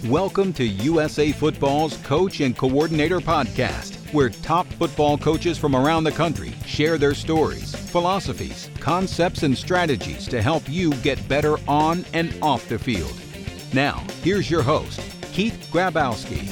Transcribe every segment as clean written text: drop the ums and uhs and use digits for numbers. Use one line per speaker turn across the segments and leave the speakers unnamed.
Welcome to USA Football's Coach and Coordinator Podcast, where top football coaches from around the country share their stories, philosophies, concepts, and strategies to help you get better on and off the field. Now, here's your host, Keith Grabowski.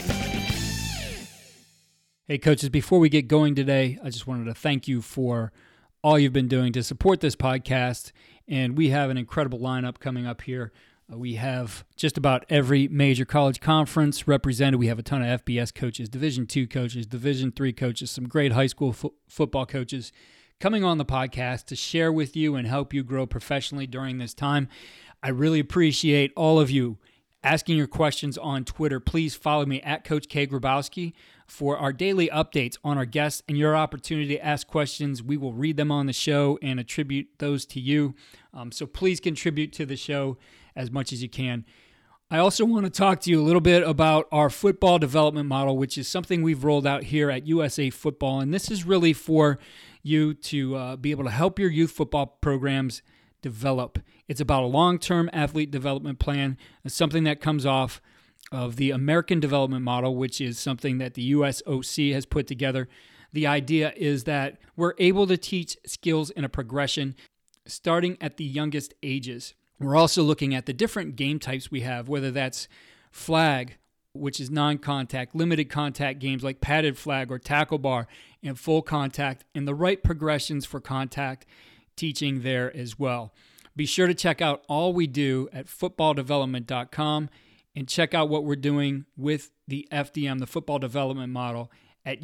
Hey, coaches, before we get going today, I just wanted to thank you for all you've been doing to support this podcast, and we have an incredible lineup coming up here. We have just about every major college conference represented. We have a ton of FBS coaches, Division II coaches, Division III coaches, some great high school football coaches coming on the podcast to share with you and help you grow professionally during this time. I really appreciate all of you asking your questions on Twitter. Please follow me at Coach K. Grabowski for our daily updates on our guests and your opportunity to ask questions. We will read them on the show and attribute those to you. So please contribute to the show as much as you can. I also want to talk to you a little bit about our football development model, which is something we've rolled out here at USA Football. And this is really for you to be able to help your youth football programs develop. It's about a long-term athlete development plan. It's something that comes off of the American Development Model, which is something that the USOC has put together. The idea is that we're able to teach skills in a progression starting at the youngest ages. We're also looking at the different game types we have, whether that's flag, which is non-contact, limited contact games like padded flag or tackle bar, and full contact, and the right progressions for contact teaching there as well. Be sure to check out all we do at footballdevelopment.com and check out what we're doing with the FDM, the football development model, at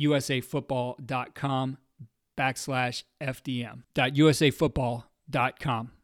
usafootball.com/FDM. usafootball.com.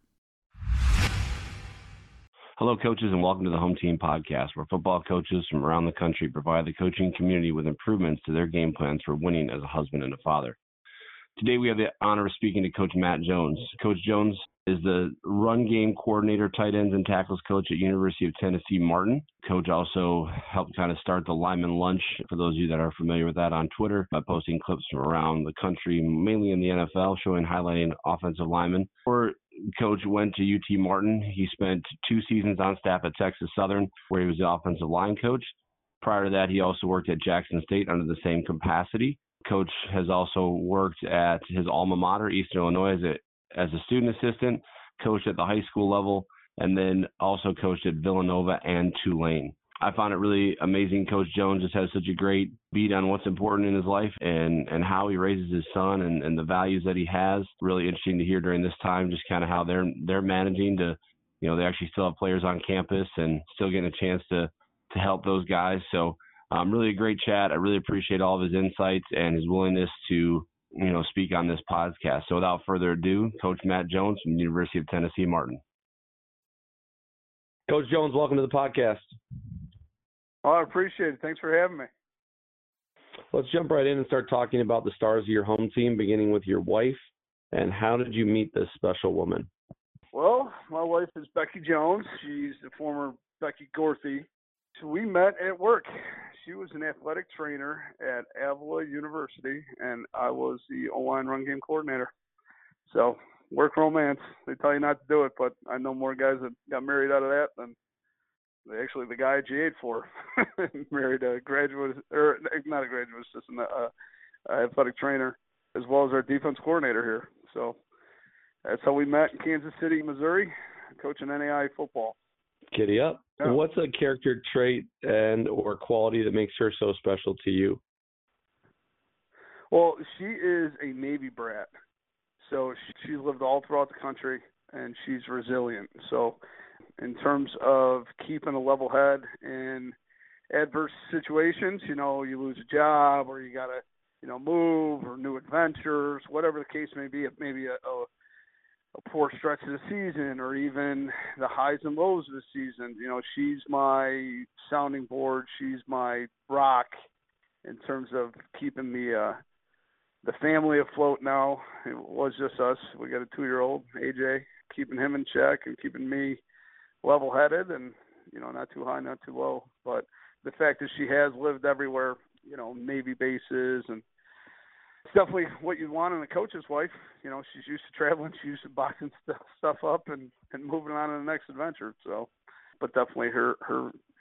Hello, coaches, and welcome to the Home Team Podcast, where football coaches from around the country provide the coaching community with improvements to their game plans for winning as a husband and a father. Today, we have the honor of speaking to Coach Matt Jones. Coach Jones is the run game coordinator, tight ends, and tackles coach at University of Tennessee Martin. Coach also helped kind of start the Lineman Lunch, for those of you that are familiar with that, on Twitter by posting clips from around the country, mainly in the NFL, highlighting offensive linemen. Coach went to UT Martin. He spent 2 seasons on staff at Texas Southern, where he was the offensive line coach. Prior to that, he also worked at Jackson State under the same capacity. Coach has also worked at his alma mater, Eastern Illinois, as a student assistant, coached at the high school level, and then also coached at Villanova and Tulane. I found it really amazing. Coach Jones just has such a great beat on what's important in his life and how he raises his son and the values that he has. Really interesting to hear during this time, just kind of how they're managing to, they actually still have players on campus and still getting a chance to help those guys. So really a great chat. I really appreciate all of his insights and his willingness to, speak on this podcast. So without further ado, Coach Matt Jones from the University of Tennessee Martin. Coach Jones, welcome to the podcast.
Oh, I appreciate it. Thanks for having me.
Let's jump right in and start talking about the stars of your home team, beginning with your wife. And how did you meet this special woman?
Well, my wife is Becky Jones. She's the former Becky Gorthy. So we met at work. She was an athletic trainer at Avila University, and I was the O-line run game coordinator. So work romance. They tell you not to do it, but I know more guys that got married out of that than actually the guy I GA'd for. Married a graduate, or not a graduate assistant, athletic trainer, as well as our defense coordinator here. So that's how we met in Kansas City, Missouri, coaching NAIA football.
Giddy up.
Yeah.
What's a character trait and or quality that makes her so special to you?
Well, she is a Navy brat. So she's lived all throughout the country, and she's resilient. So in terms of keeping a level head in adverse situations, you lose a job or you got to, move or new adventures, whatever the case may be, it may be a poor stretch of the season or even the highs and lows of the season. She's my sounding board. She's my rock in terms of keeping the family afloat now. It was just us. We got a 2-year-old, AJ, keeping him in check and keeping me level-headed and, not too high, not too low. But the fact that she has lived everywhere, Navy bases, and it's definitely what you want in a coach's wife. She's used to traveling. She's used to boxing stuff up and moving on to the next adventure. So, but definitely her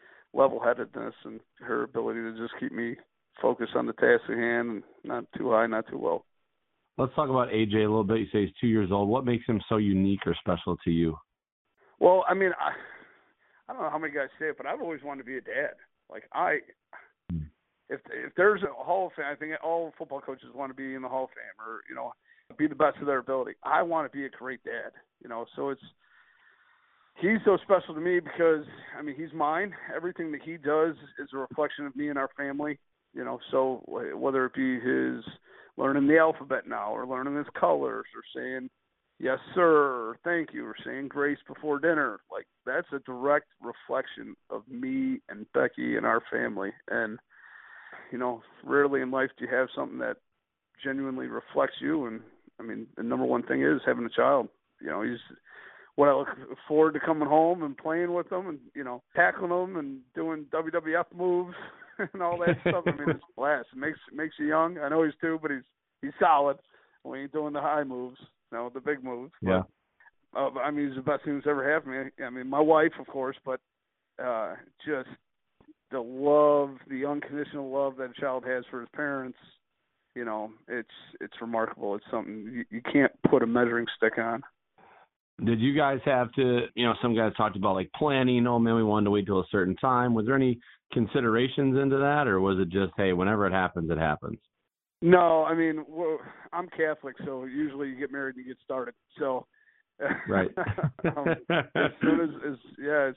level-headedness and her ability to just keep me focused on the task at hand and not too high, not too low.
Let's talk about AJ a little bit. You say he's 2 years old. What makes him so unique or special to you?
Well, I mean, I don't know how many guys say it, but I've always wanted to be a dad. Like if there's a Hall of Fame, I think all football coaches want to be in the Hall of Fame or, you know, be the best of their ability. I want to be a great dad, you know, so he's so special to me because, I mean, he's mine. Everything that he does is a reflection of me and our family, you know, so whether it be his learning the alphabet now or learning his colors or saying yes, sir, or thank you, or saying grace before dinner, like that's a direct reflection of me and Becky and our family. And, you know, rarely in life do you have something that genuinely reflects you. And, I mean, the number one thing is having a child. You know, he's what I look forward to coming home and playing with them and, you know, tackling them and doing WWF moves and all that stuff. I mean, it's a blast. It makes you young. I know he's 2, but he's solid when he's doing the high moves, you know, the big moves.
Yeah.
But, I mean, he's the best thing that's ever happened to me. I mean, my wife, of course, but just the love, the unconditional love that a child has for his parents, you know, it's remarkable. It's something you can't put a measuring stick on.
Did you guys have to, you know, some guys talked about like planning, oh man, we wanted to wait till a certain time. Was there any considerations into that, or was it just, hey, whenever it happens, it happens?
No, I mean, I'm Catholic, so usually you get married and you get started. So,
right.
As soon as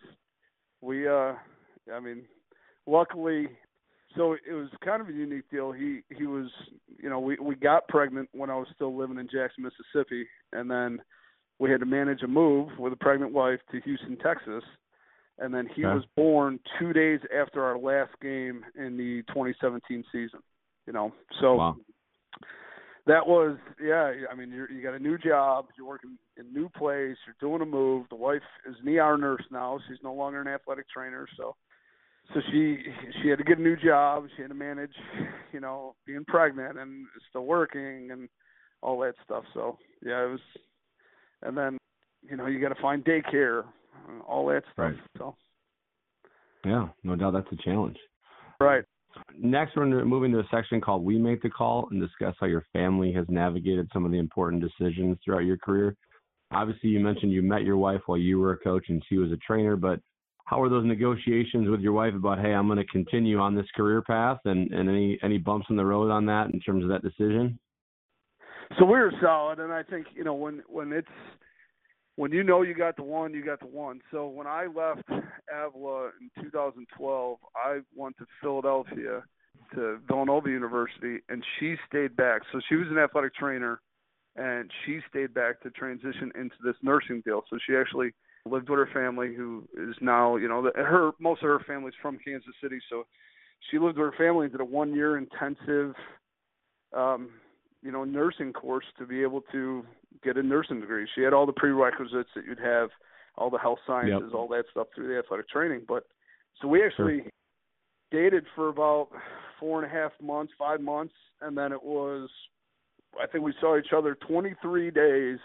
I mean, luckily, so it was kind of a unique deal. He was, you know, we got pregnant when I was still living in Jackson, Mississippi, and then we had to manage a move with a pregnant wife to Houston, Texas, and then he was born 2 days after our last game in the 2017 season. You know, so
wow.
That was, yeah. I mean, you got a new job, you're working in a new place, you're doing a move. The wife is an ER nurse now; she's no longer an athletic trainer. So she had to get a new job. She had to manage, you know, being pregnant and still working and all that stuff. So yeah, it was. And then, you know, you got to find daycare, all that stuff.
Right.
So
yeah, no doubt that's a challenge.
Right.
Next, we're moving to a section called We Make the Call and discuss how your family has navigated some of the important decisions throughout your career. Obviously, you mentioned you met your wife while you were a coach and she was a trainer, but how were those negotiations with your wife about, hey, I'm going to continue on this career path, and any bumps in the road on that in terms of that decision?
So we were solid, and I think, you know, when you know you got the one, you got the one. So when I left Avila in 2012, I went to Philadelphia to Villanova University, and she stayed back. So she was an athletic trainer, and she stayed back to transition into this nursing deal. So she actually lived with her family, who is now, you know, most of her family's from Kansas City. So she lived with her family and did a 1-year intensive you know, nursing course to be able to get a nursing degree. She had all the prerequisites that you'd have, all the health sciences, all that stuff through the athletic training. But so we actually dated for about 4.5 months, 5 months, and then it was, I think we saw each other 23 days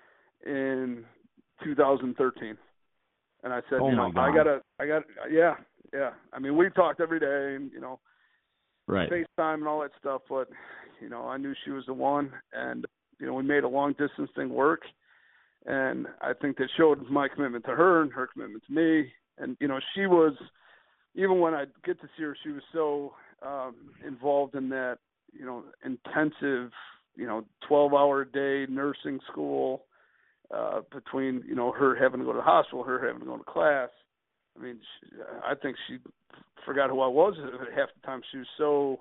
in 2013. And I said,
oh,
you know,
my God.
I got, yeah. I mean, we talked every day, and, you know,
right.
FaceTime and all that stuff, but, you know, I knew she was the one, and, you know, we made a long-distance thing work, and I think that showed my commitment to her and her commitment to me, and, you know, she was, even when I get to see her, she was so involved in that, you know, intensive, you know, 12-hour-a-day nursing school between, you know, her having to go to the hospital, her having to go to class. I mean, I think she forgot who I was half the time. She was so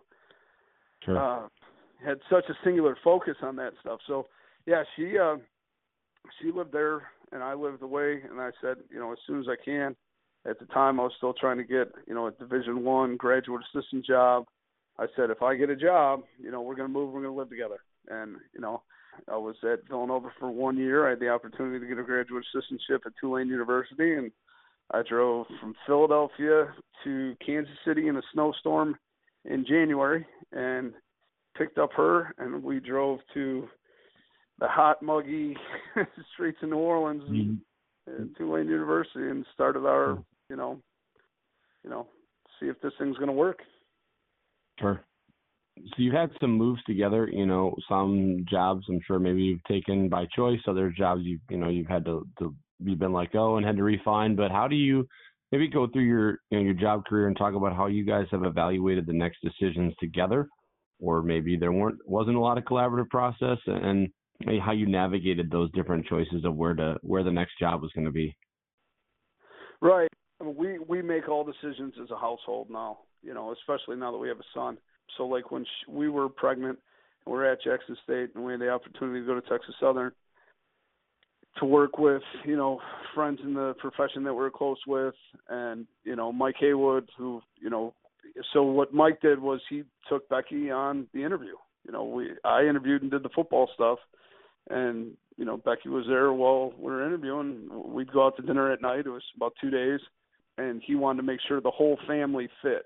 had such a singular focus on that stuff. So, yeah, she lived there and I lived away, and I said, you know, as soon as I can. At the time, I was still trying to get, you know, a Division I graduate assistant job. I said, if I get a job, you know, we're going to move, we're going to live together. And, you know, I was at Villanova for 1 year. I had the opportunity to get a graduate assistantship at Tulane University, and I drove from Philadelphia to Kansas City in a snowstorm in January and picked up her, and we drove to the hot, muggy streets of New Orleans and Tulane University and started our, you know, see if this thing's going to work.
Sure. So you've had some moves together, some jobs I'm sure maybe you've taken by choice, other jobs you've had you've been let go and had to refine. But how do you maybe go through your job career and talk about how you guys have evaluated the next decisions together, or maybe there wasn't a lot of collaborative process, and maybe how you navigated those different choices of where the next job was going to be?
Right. I mean, we make all decisions as a household now, especially now that we have a son. So like when we were pregnant and we were at Jackson State and we had the opportunity to go to Texas Southern to work with, friends in the profession that we're close with, and, Mike Haywood, who, so what Mike did was he took Becky on the interview. I interviewed and did the football stuff, and, Becky was there while we were interviewing. We'd go out to dinner at night. It was about 2 days, and he wanted to make sure the whole family fit,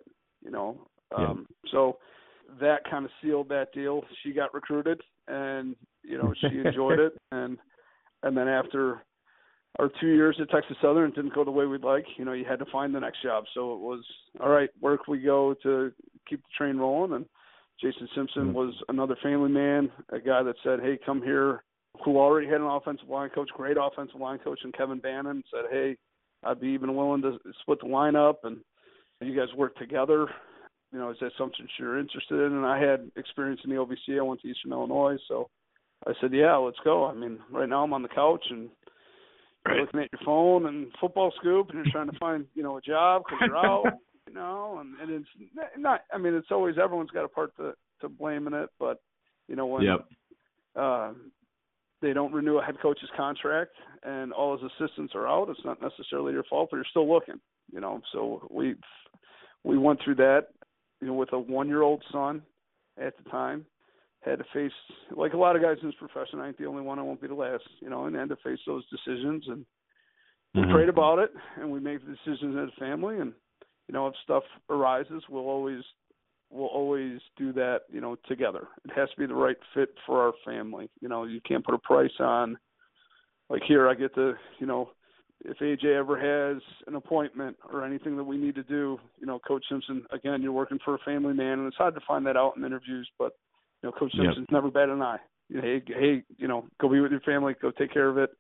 So that kind of sealed that deal. She got recruited, and, she enjoyed it. And then after our 2 years at Texas Southern, it didn't go the way we'd like. You had to find the next job. So it was, all right, where can we go to keep the train rolling? And Jason Simpson was another family man, a guy that said, hey, come here, who already had an offensive line coach, great offensive line coach, and Kevin Bannon, said, hey, I'd be even willing to split the lineup, and you guys work together. Is that something you're interested in? And I had experience in the OVC. I went to Eastern Illinois, so I said, yeah, let's go. I mean, right now I'm on the couch and you're looking at your phone and Football Scoop, and you're trying to find, a job because you're out, and it's not, I mean, it's always, everyone's got a part to blame in it, but, when they don't renew a head coach's contract and all his assistants are out, it's not necessarily your fault, but you're still looking, so we went through that, with a 1-year-old son at the time. Had to face, like a lot of guys in this profession, I ain't the only one, I won't be the last, and had to face those decisions. And we prayed about it, and we make the decisions as a family. And, if stuff arises, we'll always do that, together. It has to be the right fit for our family. You can't put a price on, like here, I get to, if AJ ever has an appointment or anything that we need to do, Coach Simpson, again, you're working for a family man, and it's hard to find that out in interviews, but Coach Simpson's never batted an eye. Hey, go be with your family, go take care of it,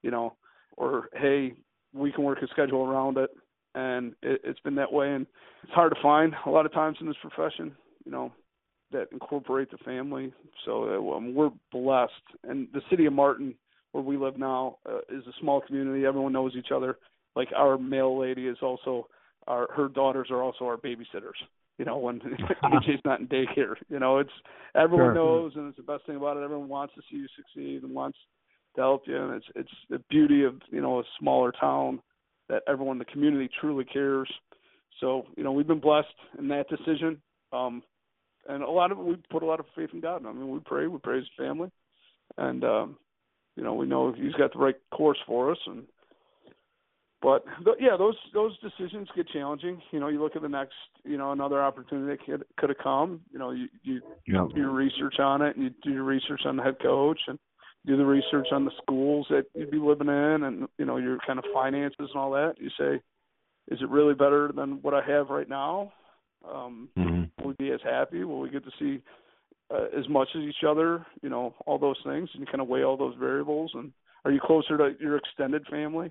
or hey, we can work a schedule around it. And it's been that way, and it's hard to find a lot of times in this profession, that incorporate the family. So we're blessed. And the city of Martin, where we live now, is a small community. Everyone knows each other. Like our mail lady is also her daughters are also our babysitters. When AJ's not in daycare, it's everyone knows, and it's the best thing about it. Everyone wants to see you succeed and wants to help you, and it's the beauty of a smaller town that everyone in the community truly cares. So we've been blessed in that decision, and we put a lot of faith in God. I mean, we pray as a family, and we know He's got the right course for us, and. But those decisions get challenging. You look at the next, another opportunity that could have come. You do your research on it, and you do your research on the head coach, and do the research on the schools that you'd be living in, and your kind of finances and all that. You say, is it really better than what I have right now? Will we be as happy? Will we get to see as much as each other? All those things, and you kind of weigh all those variables. And are you closer to your extended family?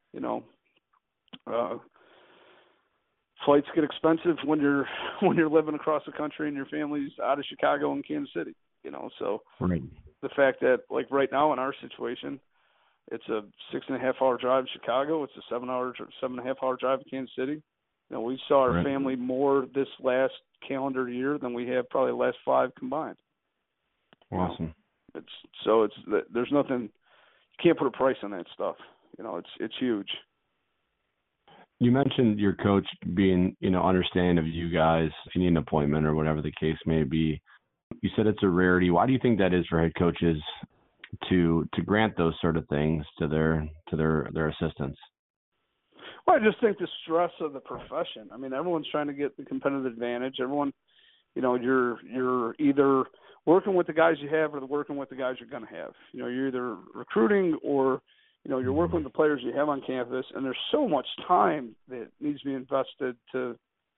Flights get expensive when you're living across the country and your family's out of Chicago and Kansas City, so
right.
The fact that like right now in our situation, it's a 6.5-hour drive to Chicago. It's a 7.5-hour drive to Kansas City. We saw our family more this last calendar year than we have probably the last 5 combined.
Awesome.
There's nothing, you can't put a price on that stuff. It's huge.
You mentioned your coach being, understanding of you guys if you need an appointment or whatever the case may be. You said it's a rarity. Why do you think that is for head coaches to grant those sort of things to their assistants?
Well, I just think the stress of the profession. I mean, everyone's trying to get the competitive advantage. Everyone, you're either working with the guys you have or working with the guys you're going to have. You're either recruiting or you're working with the players you have on campus, and there's so much time that needs to be invested to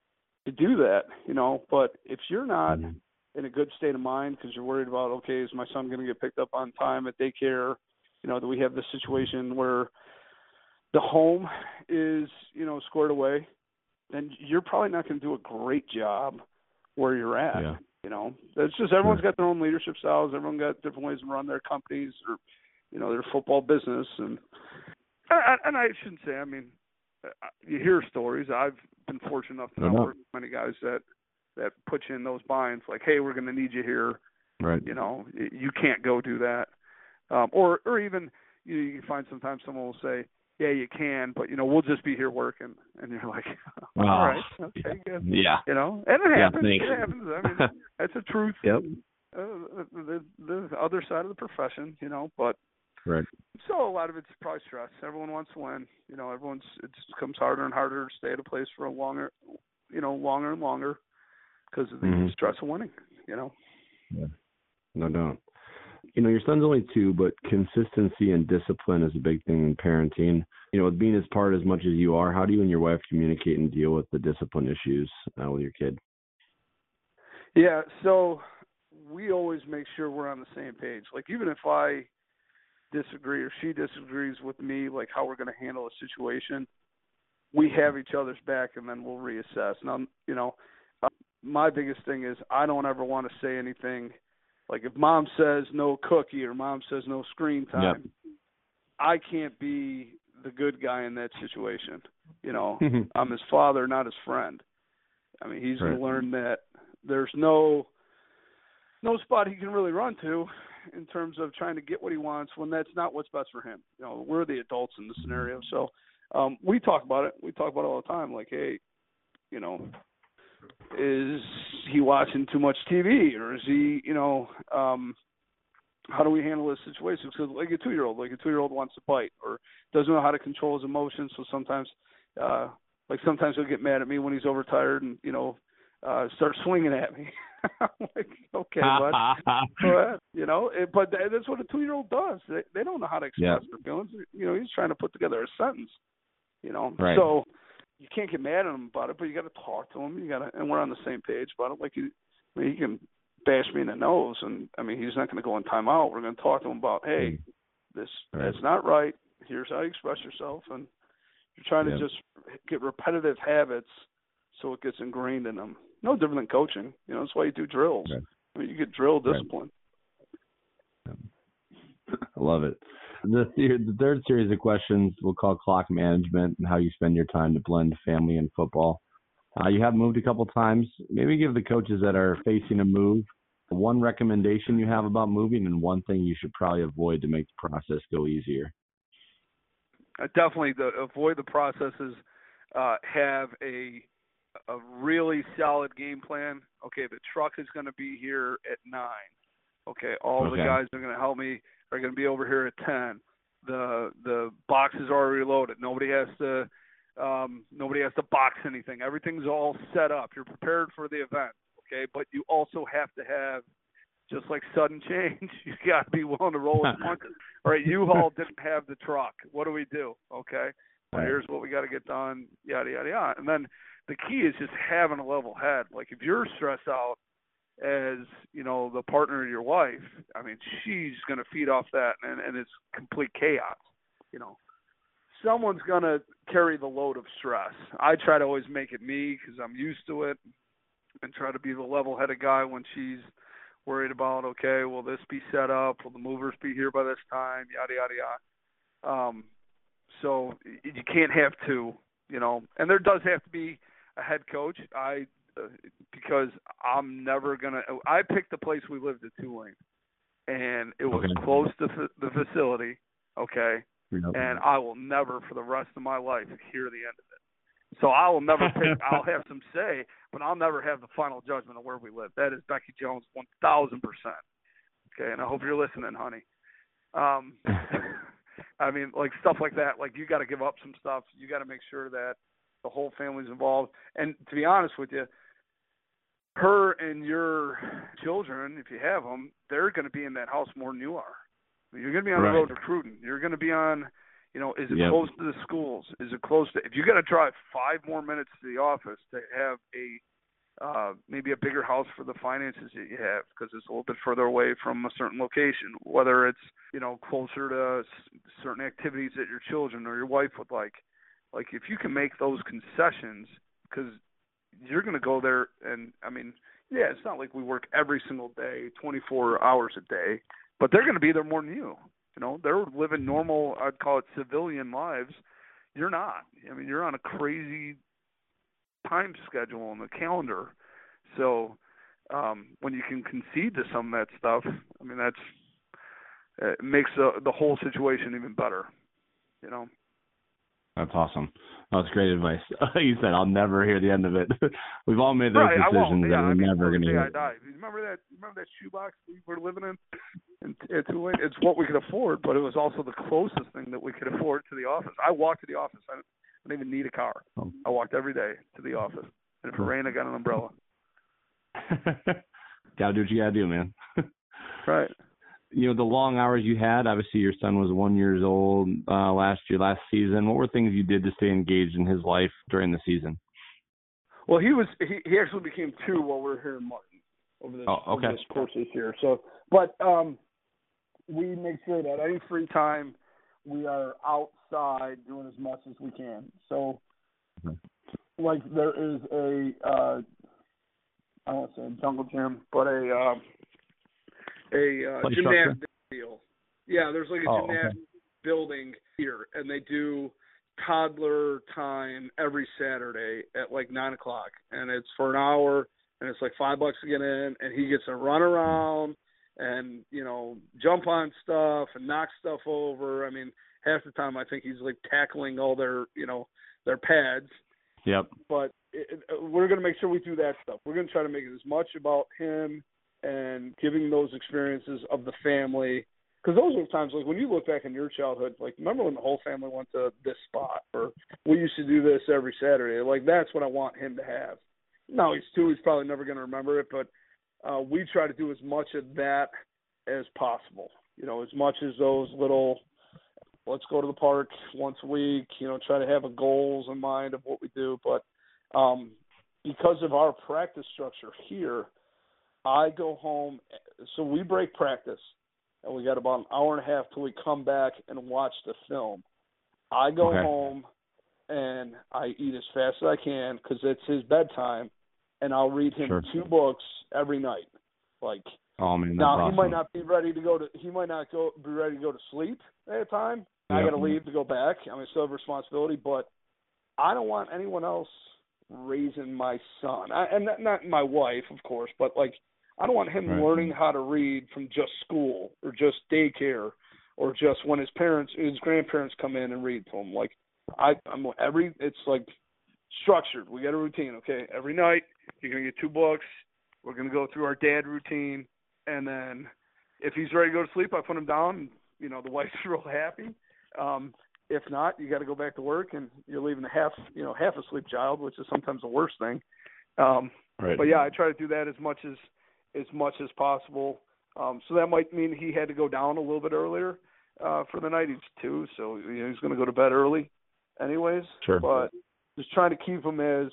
to do that, But if you're not in a good state of mind because you're worried about, okay, is my son going to get picked up on time at daycare? Do we have this situation where the home is, squared away? Then you're probably not going to do a great job where you're at.
Yeah.
It's just everyone's got their own leadership styles. Everyone got different ways to run their companies or, their football business. And I shouldn't say, you hear stories. I've been fortunate enough to not work with many guys that put you in those binds like, hey, we're going to need you here.
Right.
You can't go do that. Or even you find sometimes someone will say, yeah, you can, but, we'll just be here working. And you're like, all right, okay, good.
Yeah.
And it happens.
Thanks.
It happens. That's a truth.
Yep.
The other side of the profession, but
right.
So a lot of it's probably stress. Everyone wants to win. It just becomes harder and harder to stay at a place for longer and longer because of the stress of winning, Yeah.
No doubt. Your son's only 2, but consistency and discipline is a big thing in parenting. With being as part as much as you are, how do you and your wife communicate and deal with the discipline issues with your kid?
Yeah, so we always make sure we're on the same page. Like, even if I disagree or she disagrees with me, like how we're going to handle a situation, we have each other's back, and then we'll reassess. Now, my biggest thing is I don't ever want to say anything. Like if mom says no cookie or mom says no screen time, I can't be the good guy in that situation. I'm his father, not his friend. He's going to learn that there's no spot he can really run to in terms of trying to get what he wants when that's not what's best for him. We're the adults in the scenario. So we talk about it. We talk about it all the time. Like, hey, is he watching too much TV, or is he, how do we handle this situation? Because like a 2-year-old wants to bite or doesn't know how to control his emotions. So sometimes he'll get mad at me when he's overtired and, start swinging at me. I'm like, okay, bud. But that's what a 2-year-old does. They don't know how to express their feelings. He's trying to put together a sentence,
Right.
So you can't get mad at him about it, but you got to talk to him. And we're on the same page about it. Like, he can bash me in the nose, and he's not going to go in timeout. We're going to talk to him about, hey, that's not right. Here's how you express yourself, and you're trying to just get repetitive habits so it gets ingrained in them. No different than coaching. That's why you do drills.
Right.
You get drill discipline.
Right. I love it. The third series of questions we'll call clock management and how you spend your time to blend family and football. You have moved a couple times. Maybe give the coaches that are facing a move one recommendation you have about moving and one thing you should probably avoid to make the process go easier.
Definitely avoid the processes. Have a really solid game plan. Okay, the truck is going to be here at 9. Okay, all the guys that are going to help me are going to be over here at 10. The box is already loaded. Nobody has to box anything. Everything's all set up. You're prepared for the event. Okay, but you also have to have, just like sudden change, you got to be willing to roll with punches. All right, U-Haul didn't have the truck. What do we do? Okay, well, here's what we got to get done. Yada yada yada. And then the key is just having a level head. Like if you're stressed out as, the partner of your wife, she's going to feed off that, and it's complete chaos. Someone's going to carry the load of stress. I try to always make it me because I'm used to it, and try to be the level-headed guy when she's worried about, okay, will this be set up? Will the movers be here by this time? Yada, yada, yada. So you can't have two, and there does have to be a head coach. Because I'm never going to – I picked the place we lived at Tulane, and it was close to the facility, okay? Yep. And I will never for the rest of my life hear the end of it. So I will never pick – I'll have some say, but I'll never have the final judgment of where we live. That is Becky Jones 1,000%. Okay, and I hope you're listening, honey. Like stuff like that. Like you got to give up some stuff. You got to make sure that the whole family's involved. And to be honest with you, her and your children, if you have them, they're going to be in that house more than you are. You're going to be on the road recruiting. You're going to be on, Is it close to the schools? Is it close to? If you got to drive 5 more minutes to the office to have maybe a bigger house for the finances that you have, because it's a little bit further away from a certain location, whether it's closer to certain activities that your children or your wife would like if you can make those concessions, because you're going to go there, and I mean, yeah, it's not like we work every single day 24 hours a day, but they're going to be there more than you. They're living normal, I'd call it civilian lives. You're not. I mean, you're on a crazy time schedule on the calendar. So when you can concede to some of that stuff, I mean, it makes the whole situation even better.
That's awesome. That's great advice. You said I'll never hear the end of it. We've all made those decisions that we're never going to hear.
I die. Remember that shoebox we were living in Tulane? It's what we could afford, but it was also the closest thing that we could afford to the office. I walked to the office. I didn't even need a car. I walked every day to the office. And if it rained, I got an umbrella.
Gotta do what you gotta do, man.
Right.
The long hours you had, obviously your son was 1 year old last season. What were things you did to stay engaged in his life during the season?
Well, he actually became 2 while we were here in Martin over this course this year. So, but we make sure that any free time we are outside doing as much as we can. So, like there is I don't want to say a jungle gym, but a gymnastic deal. Yeah, there's like a gymnastic building here, and they do toddler time every Saturday at like 9:00, and it's for an hour, and it's like $5 to get in, and he gets to run around and jump on stuff and knock stuff over. I mean, half the time I think he's like tackling all their their pads.
Yep.
But we're going to make sure we do that stuff. We're going to try to make it as much about him and giving those experiences of the family. Because those are times, like when you look back in your childhood, like remember when the whole family went to this spot, or we used to do this every Saturday. Like that's what I want him to have. Now he's 2, he's probably never going to remember it, but we try to do as much of that as possible. As much as those little, let's go to the park once a week, try to have goals in mind of what we do. But because of our practice structure here, I go home, so we break practice, and we got about an hour and a half till we come back and watch the film. I go home, and I eat as fast as I can because it's his bedtime, and I'll read him 2 books every night. Like,
oh man, that's
now
awesome.
He might not be ready to go to sleep at a time. Yep. I got to leave to go back. I mean, I still have responsibility, but I don't want anyone else raising my son. And not my wife, of course, but like I don't want him learning how to read from just school or just daycare or just when his grandparents come in and read to him. Like it's like structured. We got a routine, okay? Every night you're gonna get 2 books. We're gonna go through our dad routine, and then if he's ready to go to sleep, I put him down. And, the wife's real happy. If not, you got to go back to work, and you're leaving a half asleep child, which is sometimes the worst thing. But yeah, I try to do that as much as possible. So that might mean he had to go down a little bit earlier for the night. He's 2, so he's going to go to bed early, anyways.
Sure.
But just trying to keep him as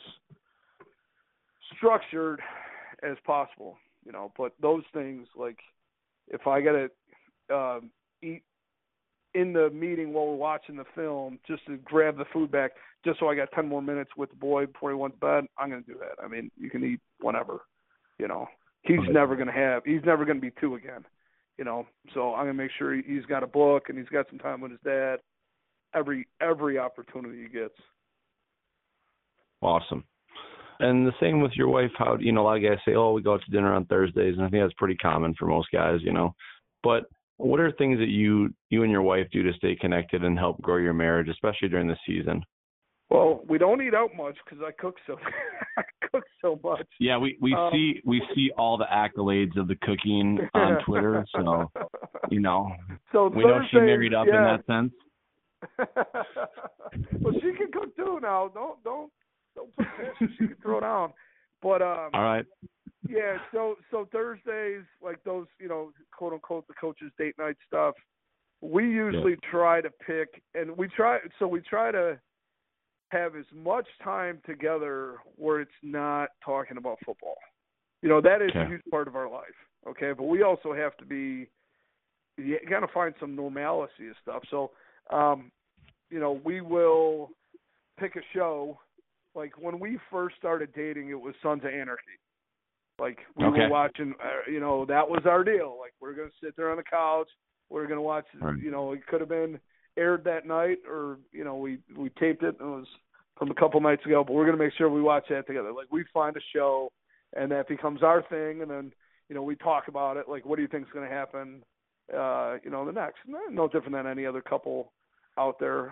structured as possible. But those things, like if I got to eat in the meeting while we're watching the film just to grab the food back just so I got 10 more minutes with the boy before he went to bed, I'm going to do that. I mean, you can eat whenever, He's never going to be 2 again, So I'm going to make sure he's got a book and he's got some time with his dad every opportunity he gets.
Awesome. And the same with your wife. How, a lot of guys say, we go out to dinner on Thursdays, and I think that's pretty common for most guys, But what are things that you and your wife do to stay connected and help grow your marriage, especially during the season?
Well, we don't eat out much because I cook so much.
Yeah, we see all the accolades of the cooking on Twitter, so
So
we know she married up in that sense.
Well, she can cook too now. Don't put pressure. She can throw down. But
all right.
Yeah, so Thursdays, like those, quote unquote, the coaches' date night stuff. we usually try to pick, and we try to have as much time together where it's not talking about football. That is a huge part of our life, okay? But we also have to you got to find some normalcy and stuff. So, we will pick a show. Like when we first started dating, it was Sons of Anarchy. Like we were watching, that was our deal. Like we're going to sit there on the couch. We're going to watch, it could have been aired that night or, we taped it. And it was from a couple nights ago, but we're going to make sure we watch that together. Like we find a show and that becomes our thing. And then, we talk about it. Like, what do you think is going to happen, the next? No different than any other couple out there.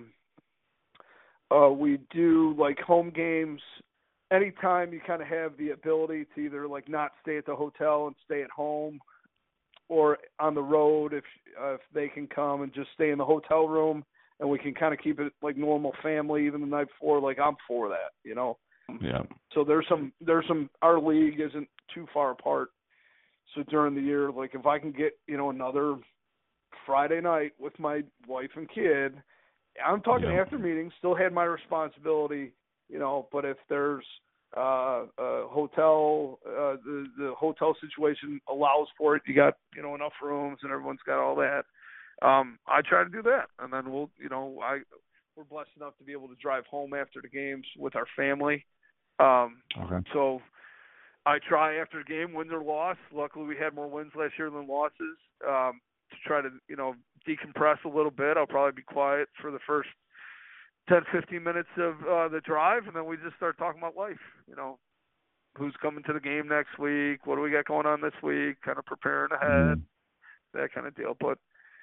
We do like home games. Anytime you kind of have the ability to either like not stay at the hotel and stay at home, or on the road if they can come and just stay in the hotel room and we can kind of keep it like normal family even the night before. Like I'm for that,
Yeah.
So there's some. Our league isn't too far apart. So during the year, like if I can get another Friday night with my wife and kid, I'm talking after meetings. Still had my responsibility. But if there's a hotel, the hotel situation allows for it. You got, enough rooms and everyone's got all that. I try to do that. And then we're blessed enough to be able to drive home after the games with our family. So I try after the game, wins or loss. Luckily we had more wins last year than losses, to try to, decompress a little bit. I'll probably be quiet for the first 10, 15 minutes of the drive, and then we just start talking about life, who's coming to the game next week, what do we got going on this week, kind of preparing ahead, that kind of deal. But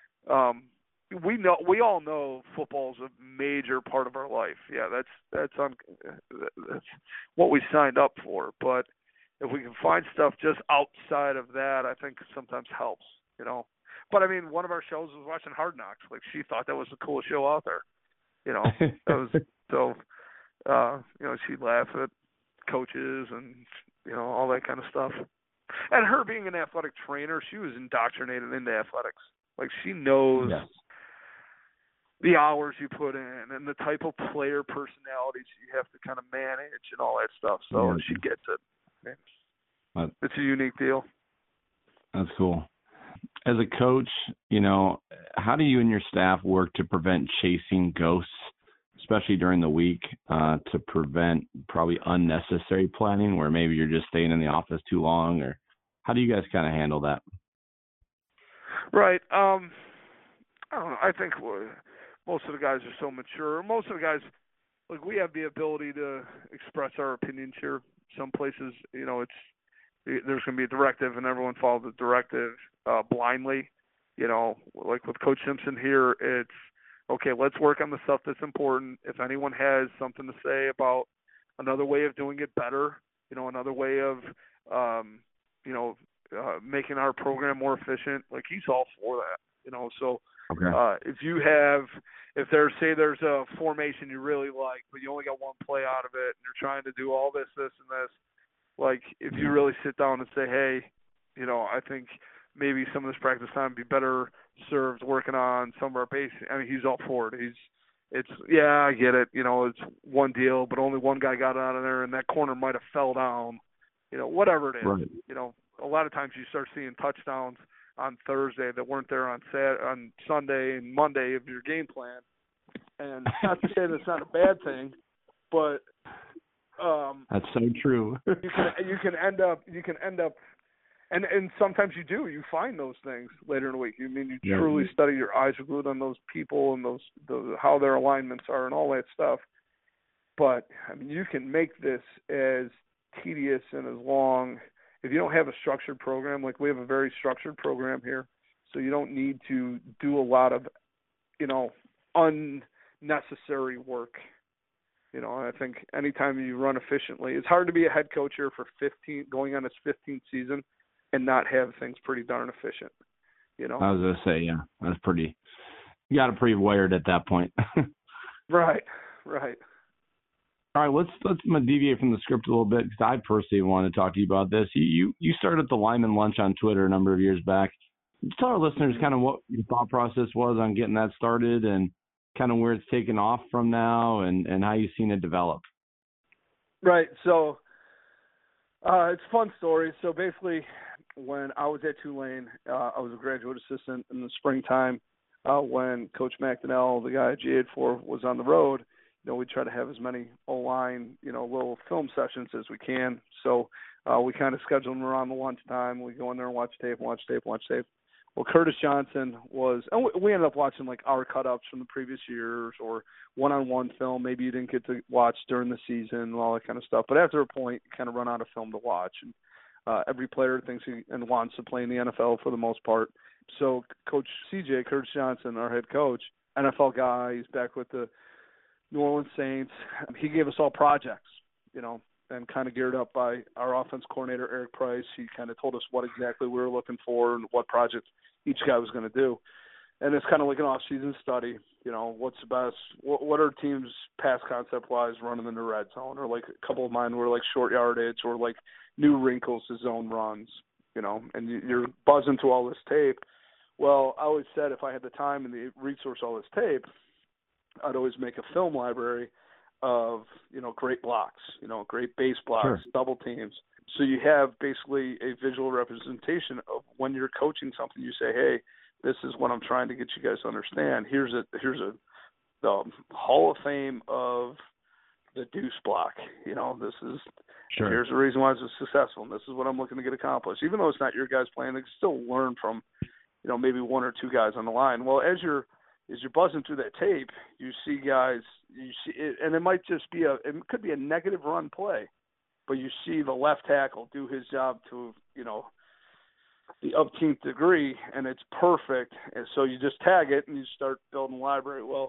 we all know football's a major part of our life. Yeah, that's what we signed up for. But if we can find stuff just outside of that, I think sometimes helps, But, I mean, one of our shows was watching Hard Knocks. Like, she thought that was the coolest show out there. That was so, she'd laugh at coaches and, all that kind of stuff. And her being an athletic trainer, she was indoctrinated into athletics. Like, she knows the hours you put in and the type of player personalities you have to kind of manage and all that stuff. So she gets it. It's a unique deal.
That's cool. As a coach, how do you and your staff work to prevent chasing ghosts, especially during the week, to prevent probably unnecessary planning where maybe you're just staying in the office too long? Or how do you guys kind of handle that?
Right. I don't know. I think most of the guys are so mature. Most of the guys, like, we have the ability to express our opinions here. Some places, there's going to be a directive and everyone follows the directive blindly. Like with Coach Simpson here, it's, okay, let's work on the stuff that's important. If anyone has something to say about another way of doing it better, another way of, making our program more efficient, like he's all for that, So if there's a formation you really like, but you only got one play out of it and you're trying to do all this, and this, like if you really sit down and say, hey, I think maybe some of this practice time would be better served working on some of our base. I mean, he's all for it. I get it. It's one deal, but only one guy got out of there, and that corner might have fell down. Whatever it is. Right. A lot of times you start seeing touchdowns on Thursday that weren't there on Sunday and Monday of your game plan. And not to say that's not a bad thing, but
that's so true.
you can end up and sometimes you find those things later in the week. You truly study, your eyes are glued on those people and those how their alignments are and all that stuff. But I mean, you can make this as tedious and as long if you don't have a structured program. Like, we have a very structured program here, so you don't need to do a lot of unnecessary work. I think anytime you run efficiently, it's hard to be a head coach here for going on its 15th season and not have things pretty darn efficient. I
was going to say, yeah, that's pretty. You got it pretty wired at that point.
Right.
All right, let's deviate from the script a little bit because I personally want to talk to you about this. You started the Lyman Lunch on Twitter a number of years back. tell our listeners kind of what your thought process was on getting that started and kind of where it's taken off from now and how you've seen it develop.
Right. So it's a fun story. So basically, when I was at Tulane, I was a graduate assistant in the springtime. When Coach McDonnell, the guy I GA'd for, was on the road, we try to have as many O-line, little film sessions as we can. So we kind of schedule them around the lunchtime. We go in there and watch tape. Well, Curtis Johnson was, and we ended up watching like our cut-ups from the previous years or one-on-one film maybe you didn't get to watch during the season and all that kind of stuff. But after a point, you kind of run out of film to watch. And every player thinks and wants to play in the NFL for the most part. So Coach CJ, Curtis Johnson, our head coach, NFL guy, he's back with the New Orleans Saints. He gave us all projects, and kind of geared up by our offense coordinator, Eric Price. He kind of told us what exactly we were looking for and what project each guy was going to do. And it's kind of like an off-season study. What's the best? What are teams pass concept-wise running in the red zone? Or like a couple of mine were like short yardage or like new wrinkles to zone runs, and you're buzzing through all this tape. Well, I always said if I had the time and the resource all this tape, I'd always make a film library of, great blocks, great base blocks,
sure,
double teams. So you have basically a visual representation of when you're coaching something, you say, hey, this is what I'm trying to get you guys to understand. Here's the Hall of Fame of the deuce block. This is,
sure,
here's the reason why it's successful. And this is what I'm looking to get accomplished. Even though it's not your guys playing, they can still learn from, maybe one or two guys on the line. Well, as you're buzzing through that tape, you see guys, and it might just be it could be a negative run play, but you see the left tackle do his job to, the umpteenth degree, and it's perfect. And so you just tag it and you start building a library. Well,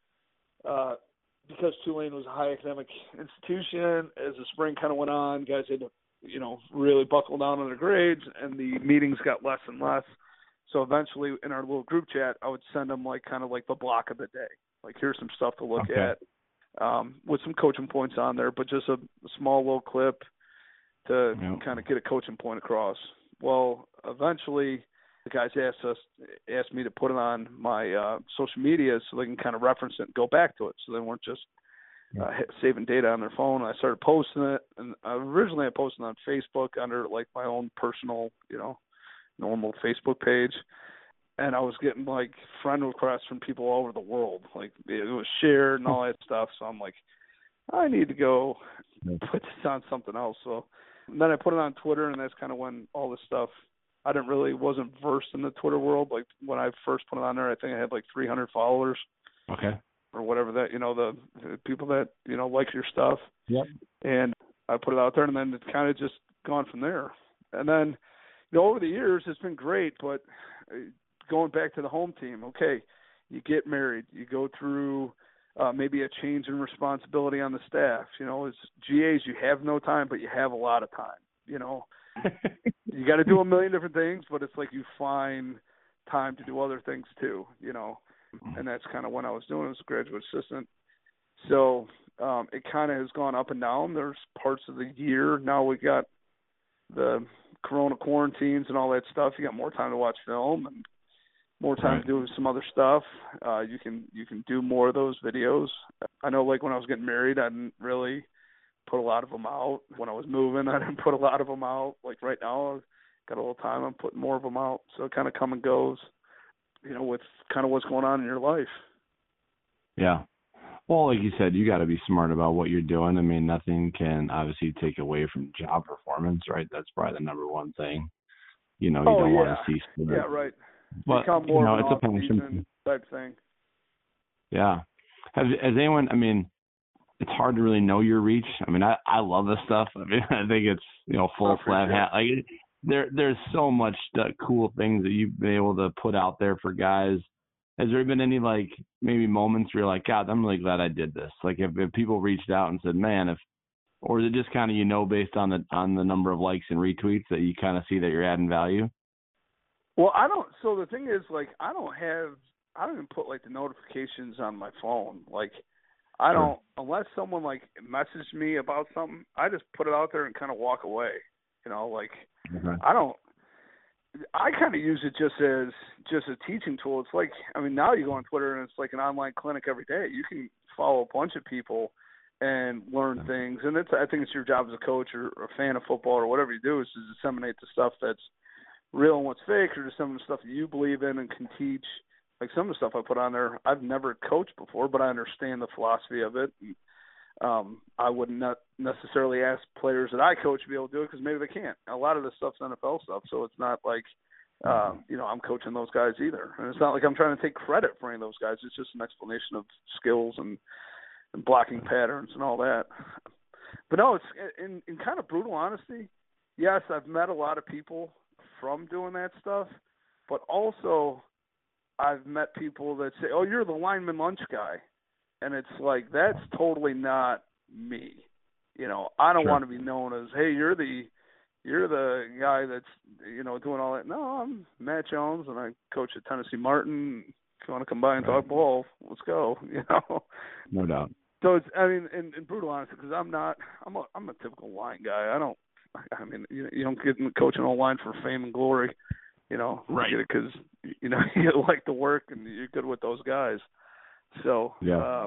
because Tulane was a high academic institution, as the spring kind of went on, guys had to, really buckle down on their grades, and the meetings got less and less. So eventually, in our little group chat, I would send them kind of the block of the day. Like, here's some stuff to look at, with some coaching points on there, but just a small little clip to kind of get a coaching point across. Well, eventually, the guys asked me to put it on my social media so they can kind of reference it and go back to it, so they weren't just saving data on their phone. I started posting it, and originally I posted it on Facebook under my own personal, normal Facebook page, and I was getting friend requests from people all over the world. It was shared and all that stuff. So I'm like, I need to go put this on something else. So then I put it on Twitter, and that's kind of when all this stuff. I wasn't versed in the Twitter world. When I first put it on there, I think I had 300 followers.
Okay.
Or whatever that, the people that, like your stuff.
Yep.
And I put it out there, and then it's kind of just gone from there. And then, over the years, it's been great, but going back to the home team, okay, you get married, you go through maybe a change in responsibility on the staff. As GAs, you have no time, but you have a lot of time. You got to do a million different things, but it's you find time to do other things too, and that's kind of when I was doing it as a graduate assistant. So it kind of has gone up and down. There's parts of the year now we got the Corona quarantines and all that stuff. You got more time to watch film and more time to do some other stuff. You can do more of those videos. I know when I was getting married, I didn't really put a lot of them out. When I was moving, I didn't put a lot of them out. Right now, I've got a little time. I'm putting more of them out. So it kind of come and goes, with kind of what's going on in your life.
Yeah. Well, like you said, you got to be smart about what you're doing. I mean, nothing can obviously take away from job performance, right? That's probably the number one thing. You don't want to see sport.
Yeah, right.
But,
become more of an
it's a
off-season type thing.
Yeah. Has anyone, it's hard to really know your reach. I love this stuff. I think it's, full flat hat. There's so much cool things that you've been able to put out there for guys. Has there been any maybe moments where you're like, God, I'm really glad I did this? If people reached out and said, man, or is it just kind of based on the number of likes and retweets that you kind of see that you're adding value?
Well, I don't. So the thing is, I don't even put the notifications on my phone. I don't, unless someone messaged me about something, I just put it out there and kind of walk away. I don't. I kind of use it just a teaching tool. It's like, I mean, now you go on Twitter and it's like an online clinic every day. You can follow a bunch of people and learn things. And I think it's your job as a coach or a fan of football or whatever you do is to disseminate the stuff that's real and what's fake, or just some of the stuff that you believe in and can teach. Like some of the stuff I put on there, I've never coached before, but I understand the philosophy of it. And, I would not necessarily ask players that I coach to be able to do it because maybe they can't. A lot of this stuff's NFL stuff, so it's not like, I'm coaching those guys either. And it's not like I'm trying to take credit for any of those guys. It's just an explanation of skills and blocking patterns and all that. But no, it's in kind of brutal honesty. Yes, I've met a lot of people from doing that stuff, but also I've met people that say, "Oh, you're the lineman lunch guy." And it's like, that's totally not me. I don't want to be known as, "Hey, you're the guy that's, doing all that." No, I'm Matt Jones, and I coach at Tennessee Martin. If you want to come by and talk ball, let's go.
No doubt.
So it's, I mean, in brutal honesty, because I'm a typical line guy. You don't get in coaching a line for fame and glory.
Right.
You get it because you like the work and you're good with those guys. So,
yeah.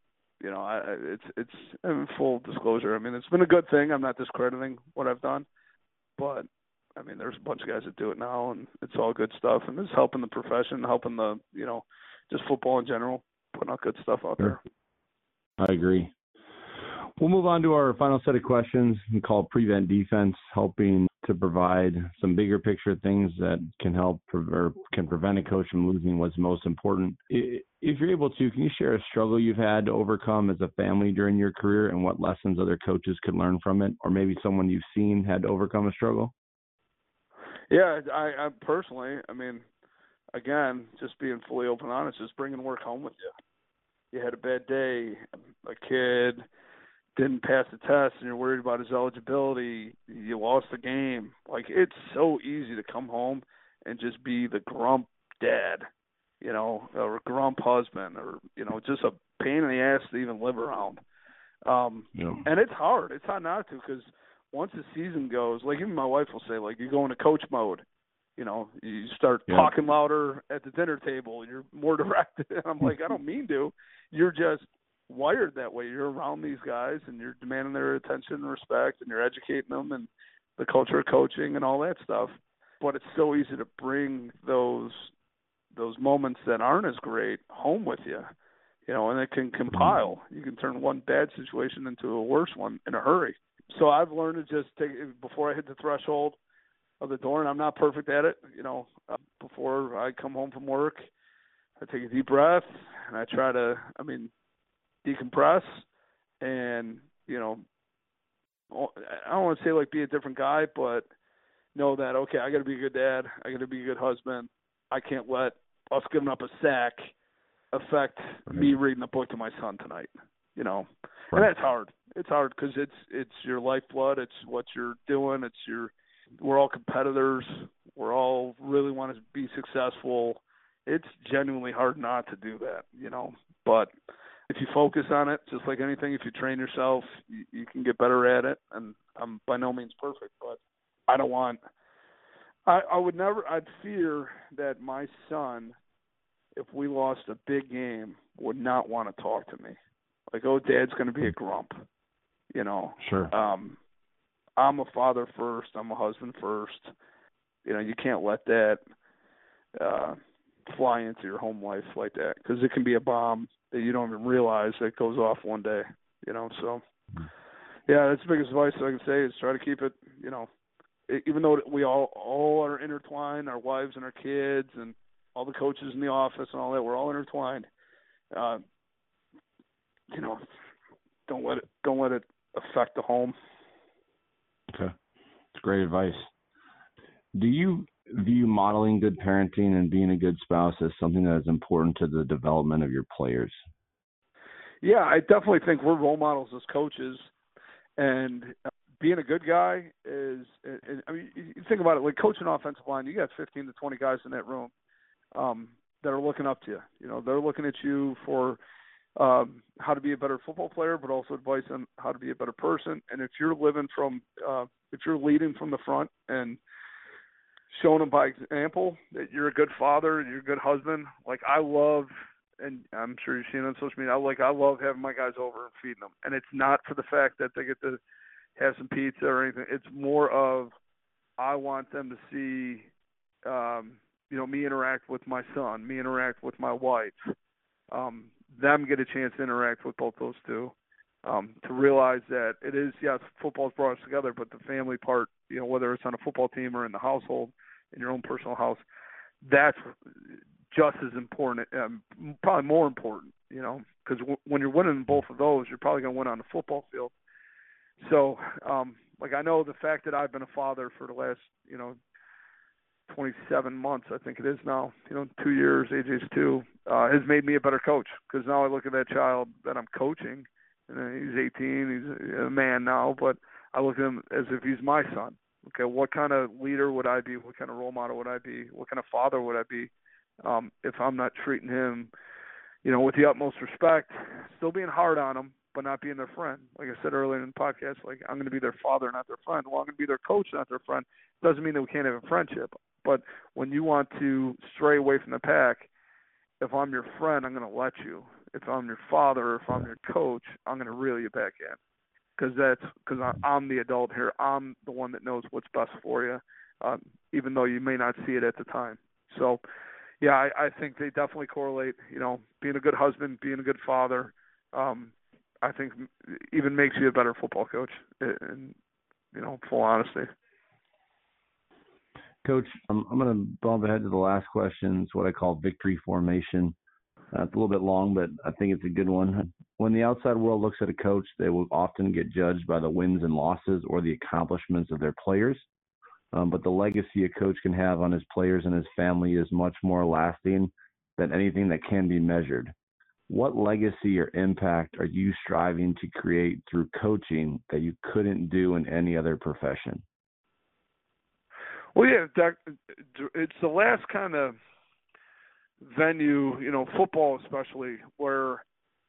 It's in full disclosure. I mean, it's been a good thing. I'm not discrediting what I've done, but I mean, there's a bunch of guys that do it now, and it's all good stuff, and it's helping the profession, helping the, just football in general, putting out good stuff out there.
I agree. We'll move on to our final set of questions. We call it Prevent Defense, helping to provide some bigger picture things that can help or can prevent a coach from losing what's most important. If you're able to, can you share a struggle you've had to overcome as a family during your career and what lessons other coaches could learn from it, or maybe someone you've seen had to overcome a struggle?
Yeah, I personally, I mean, again, just being fully open and honest, just bringing work home with you. You had a bad day, a kid didn't pass the test and you're worried about his eligibility, you lost the game. Like, it's so easy to come home and just be the grump dad, or grump husband, or, just a pain in the ass to even live around. And it's hard. It's hard not to, because once the season goes, like even my wife will say, like, you go into coach mode. You start talking louder at the dinner table. You're more direct. And I'm like, I don't mean to. You're just wired that way. You're around these guys, and you're demanding their attention and respect, and you're educating them and the culture of coaching and all that stuff. But it's so easy to bring those moments that aren't as great home with you, and it can compile. You can turn one bad situation into a worse one in a hurry. So I've learned to just take it before I hit the threshold of the door, and I'm not perfect at it. Before I come home from work, I take a deep breath and I try to, decompress and, I don't want to say like be a different guy, but know that, okay, I got to be a good dad. I got to be a good husband. I can't let us giving up a sack affect me reading a book to my son tonight, And that's hard. It's hard because it's your lifeblood. It's what you're doing. We're all competitors. We're all really want to be successful. It's genuinely hard not to do that, But if you focus on it, just like anything, if you train yourself, you can get better at it. And I'm by no means perfect, but I'd fear that my son, if we lost a big game, would not want to talk to me. Like, oh, Dad's going to be a grump,
Sure.
I'm a father first. I'm a husband first. You can't let that fly into your home life like that, because it can be a bomb that you don't even realize that goes off one day, So, yeah, that's the biggest advice I can say is try to keep it, even though we all are intertwined, our wives and our kids and all the coaches in the office and all that, we're all intertwined. Don't let it affect the home.
Okay. It's great advice. Do you view modeling good parenting and being a good spouse as something that is important to the development of your players?
Yeah, I definitely think we're role models as coaches, and being a good guy is, you think about it, like coaching offensive line, you got 15 to 20 guys in that room that are looking up to you. They're looking at you for how to be a better football player, but also advice on how to be a better person. And if you're leading from the front and showing them by example that you're a good father, you're a good husband. Like, I love, and I'm sure you've seen it on social media, I love having my guys over and feeding them. And it's not for the fact that they get to have some pizza or anything. It's more of, I want them to see, me interact with my son, me interact with my wife, them get a chance to interact with both those two, to realize that it is, yes, football's brought us together, but the family part, whether it's on a football team or in the household, in your own personal house, that's just as important, probably more important, because when you're winning both of those, you're probably going to win on the football field. So, I know the fact that I've been a father for the last, 27 months, I think it is now, 2 years, AJ's 2, has made me a better coach, because now I look at that child that I'm coaching, and he's 18, he's a man now, but I look at him as if he's my son. Okay, what kind of leader would I be? What kind of role model would I be? What kind of father would I be if I'm not treating him, with the utmost respect, still being hard on him, but not being their friend? Like I said earlier in the podcast, I'm going to be their father, not their friend. Well, I'm going to be their coach, not their friend. Doesn't mean that we can't have a friendship. But when you want to stray away from the pack, if I'm your friend, I'm going to let you. If I'm your father, if I'm your coach, I'm going to reel you back in. Because I'm the adult here. I'm the one that knows what's best for you, even though you may not see it at the time. So, yeah, I think they definitely correlate. Being a good husband, being a good father, I think even makes you a better football coach, in full honesty.
Coach, I'm going to bump ahead to the last question. It's what I call victory formation. It's a little bit long, but I think it's a good one. When the outside world looks at a coach, they will often get judged by the wins and losses or the accomplishments of their players. But the legacy a coach can have on his players and his family is much more lasting than anything that can be measured. What legacy or impact are you striving to create through coaching that you couldn't do in any other profession?
Well, yeah, it's the last kind of venue, football especially, where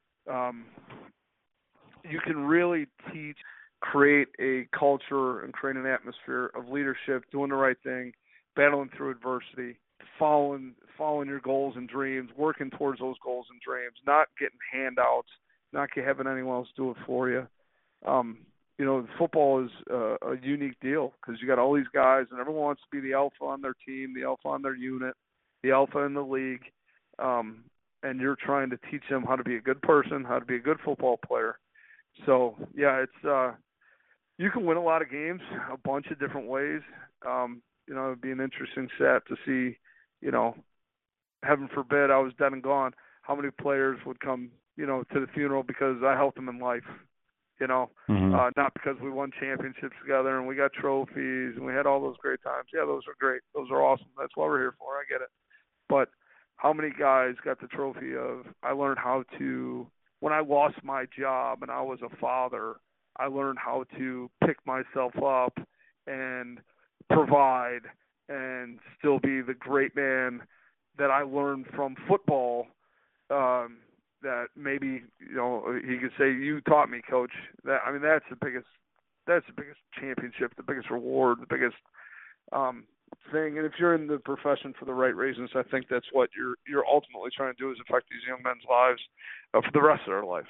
you can really create a culture and create an atmosphere of leadership, doing the right thing, battling through adversity, following your goals and dreams, working towards those goals and dreams, not getting handouts, not having anyone else do it for you. Football is a unique deal because you got all these guys and everyone wants to be the alpha on their team, the alpha on their unit, the alpha in the league, and you're trying to teach them how to be a good person, how to be a good football player. So, yeah, it's you can win a lot of games a bunch of different ways. It'd be an interesting set to see, heaven forbid I was dead and gone, how many players would come, to the funeral because I helped them in life, not because we won championships together and we got trophies and we had all those great times. Yeah, those are great. Those are awesome. That's what we're here for. I get it. But how many guys got the trophy of, I learned how to, when I lost my job and I was a father, I learned how to pick myself up and provide and still be the great man that I learned from football, that maybe, he could say, you taught me, coach. That's the biggest championship, the biggest reward, the biggest thing. And if you're in the profession for the right reasons, I think that's what you're ultimately trying to do, is affect these young men's lives for the rest of their life,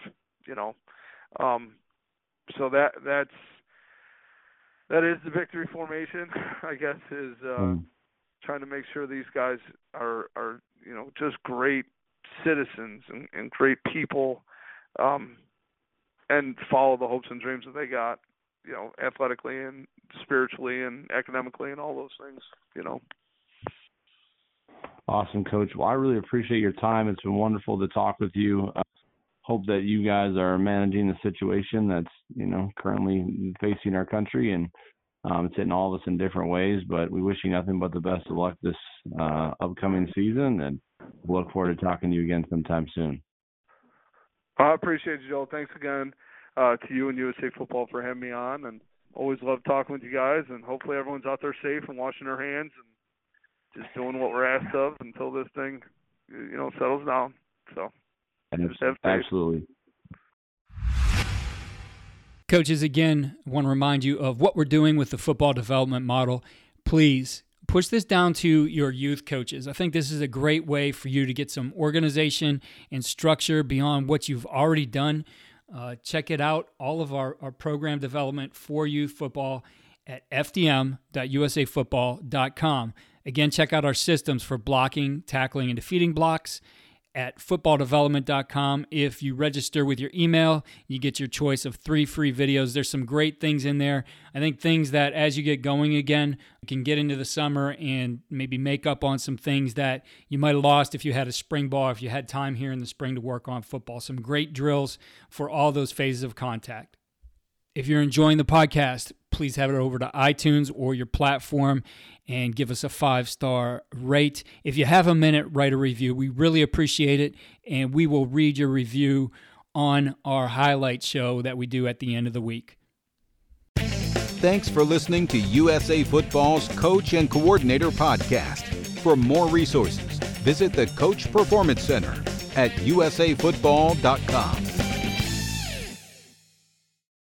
So that is the victory formation, I guess, is trying to make sure these guys are just great citizens and great people, and follow the hopes and dreams that they got, athletically and spiritually and academically and all those things,
Awesome, Coach. Well, I really appreciate your time. It's been wonderful to talk with you. Hope that you guys are managing the situation that's, currently facing our country, and it's hitting all of us in different ways, but we wish you nothing but the best of luck this upcoming season, and look forward to talking to you again sometime soon.
I appreciate you, Joel. Thanks again to you and USA Football for having me on, and always love talking with you guys, and hopefully everyone's out there safe and washing their hands and just doing what we're asked of until this thing, settles down. So.
Absolutely.
Coaches, again, I want to remind you of what we're doing with the football development model. Please push this down to your youth coaches. I think this is a great way for you to get some organization and structure beyond what you've already done. Check it out, all of our program development for youth football at fdm.usafootball.com. Again, check out our systems for blocking, tackling, and defeating blocks at footballdevelopment.com. If you register with your email, you get your choice of 3 free videos. There's some great things in there. I think things that as you get going again, you can get into the summer and maybe make up on some things that you might have lost if you had a spring ball, if you had time here in the spring to work on football. Some great drills for all those phases of contact. If you're enjoying the podcast, please head over to iTunes or your platform and give us a 5-star rate. If you have a minute, write a review. We really appreciate it, and we will read your review on our highlight show that we do at the end of the week.
Thanks for listening to USA Football's Coach and Coordinator Podcast. For more resources, visit the Coach Performance Center at usafootball.com.